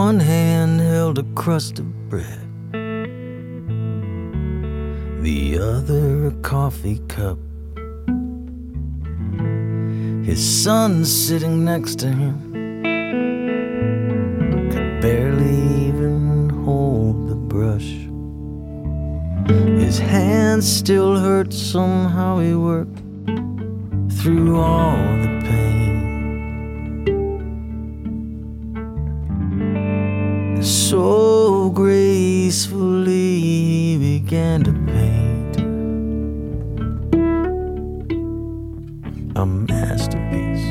One hand held a crust of bread, the other a coffee cup. His son sitting next to him could barely even hold the brush. His hands still hurt, somehow he worked through all the pain. So gracefully he began to paint a masterpiece.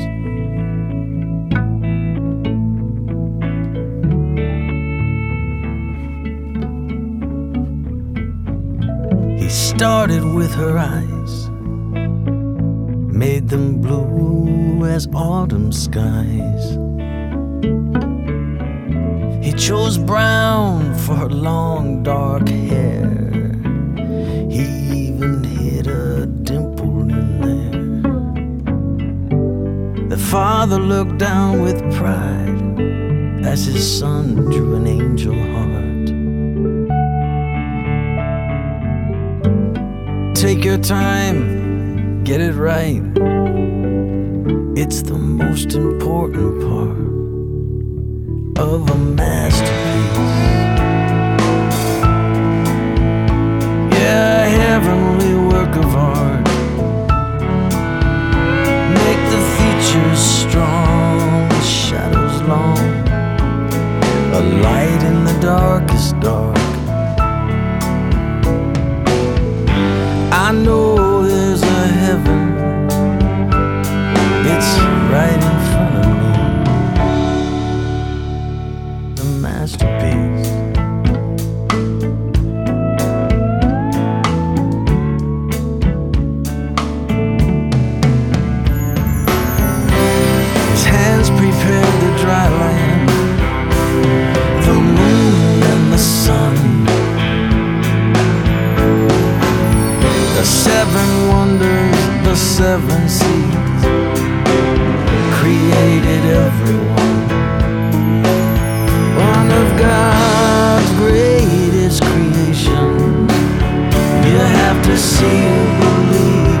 He started with her eyes, made them blue as autumn skies. He chose brown for her long dark hair. He even hid a dimple in there. The father looked down with pride as his son drew an angel heart. Take your time, get it right. It's the most important part of a masterpiece. Yeah, a heavenly work of art. Make the features strong, the shadows long, a light in the darkest dark. I know there's a heaven, it's right in front of me. Masterpiece. His hands prepared the dry land, the moon and the sun, the seven wonders, the seven seas, created everyone. One of God's greatest creation. You have to see and believe.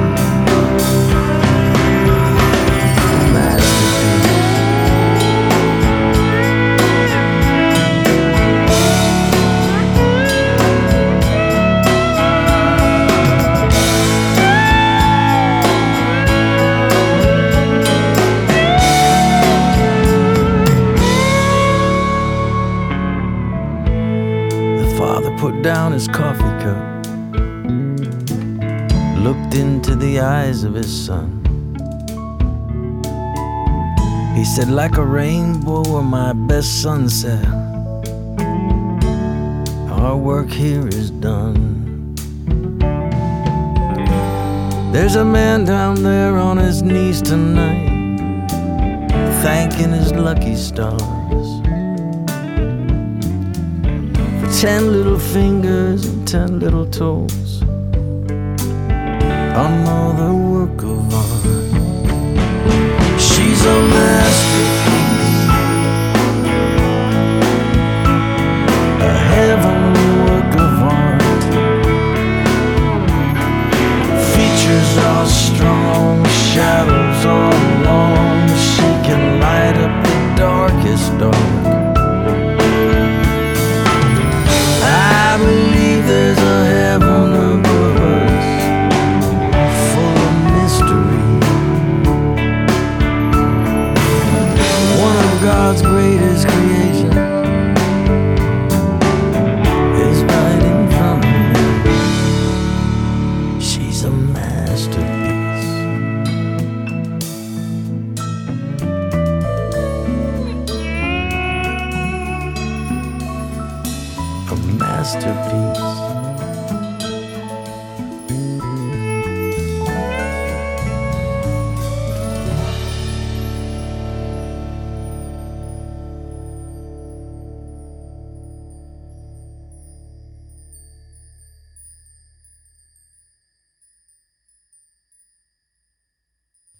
Put down his coffee cup, looked into the eyes of his son. He said, like a rainbow or my best sunset, our work here is done. There's a man down there on his knees tonight, thanking his lucky stars. 10 little fingers and 10 little toes, another work of art. She's a masterpiece, a heavenly work of art. Features are strong, shadows are long. She can light up the darkest dark. I believe there's a heaven above us, full of mystery. One of God's greatest creations is right in front of me. She's a masterpiece. A masterpiece.